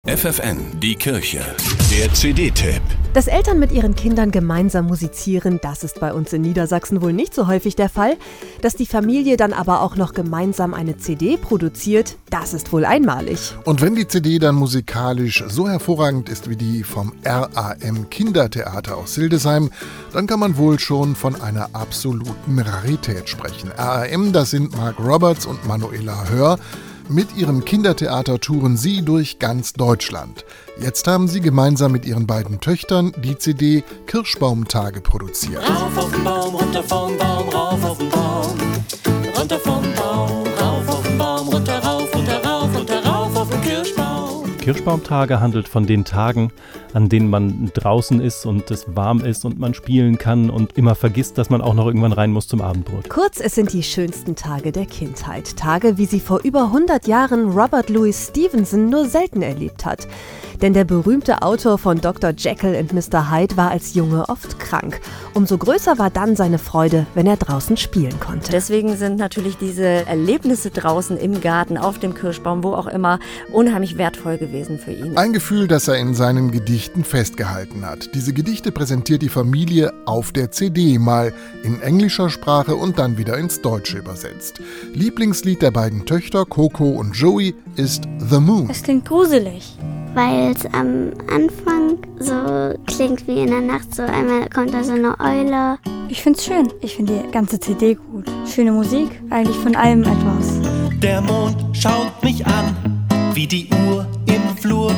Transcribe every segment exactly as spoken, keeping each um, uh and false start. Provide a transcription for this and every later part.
F F N, die Kirche. Der C D-Tipp. Dass Eltern mit ihren Kindern gemeinsam musizieren, das ist bei uns in Niedersachsen wohl nicht so häufig der Fall. Dass die Familie dann aber auch noch gemeinsam eine C D produziert, das ist wohl einmalig. Und wenn die C D dann musikalisch so hervorragend ist wie die vom R A M Kindertheater aus Hildesheim, dann kann man wohl schon von einer absoluten Rarität sprechen. R A M, das sind Mark Roberts und Manuela Hör. Mit ihrem Kindertheater touren sie durch ganz Deutschland. Jetzt haben sie gemeinsam mit ihren beiden Töchtern die C D Kirschbaumtage produziert. Rauf auf den Baum, runter vom Baum, rauf auf den Baum. Runter vom Baum, rauf auf den Baum, runter, rauf, runter, rauf, runter, rauf auf den Kirschbaum. Kirschbaumtage handelt von den Tagen, an denen man draußen ist und es warm ist und man spielen kann und immer vergisst, dass man auch noch irgendwann rein muss zum Abendbrot. Kurz, es sind die schönsten Tage der Kindheit. Tage, wie sie vor über hundert Jahren Robert Louis Stevenson nur selten erlebt hat. Denn der berühmte Autor von Doktor Jekyll und Mister Hyde war als Junge oft krank. Umso größer war dann seine Freude, wenn er draußen spielen konnte. Deswegen sind natürlich diese Erlebnisse draußen im Garten, auf dem Kirschbaum, wo auch immer, unheimlich wertvoll gewesen für ihn. Ein Gefühl, das er in seinen Gedichten festgehalten hat. Diese Gedichte präsentiert die Familie auf der C D, mal in englischer Sprache und dann wieder ins Deutsche übersetzt. Lieblingslied der beiden Töchter, Coco und Joey, ist The Moon. Es klingt gruselig. Weil es am Anfang so klingt wie in der Nacht, so einmal kommt da so eine Eule. Ich find's schön. Ich finde die ganze C D gut. Schöne Musik, eigentlich von allem etwas. Der Mond schaut mich an, wie die Uhr im Flur.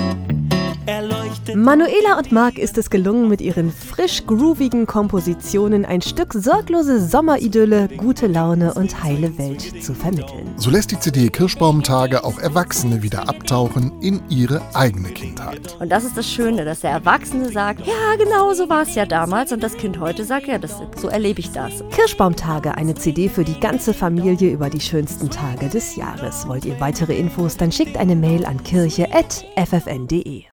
Er leuchtet. Manuela und Mark ist es gelungen, mit ihren frisch groovigen Kompositionen ein Stück sorglose Sommeridylle, gute Laune und heile Welt zu vermitteln. So lässt die C D Kirschbaumtage auch Erwachsene wieder abtauchen in ihre eigene Kindheit. Und das ist das Schöne, dass der Erwachsene sagt, ja genau so war es ja damals, und das Kind heute sagt, ja, das, so erlebe ich das. Kirschbaumtage, eine C D für die ganze Familie über die schönsten Tage des Jahres. Wollt ihr weitere Infos, dann schickt eine Mail an kirche at f f n punkt d e.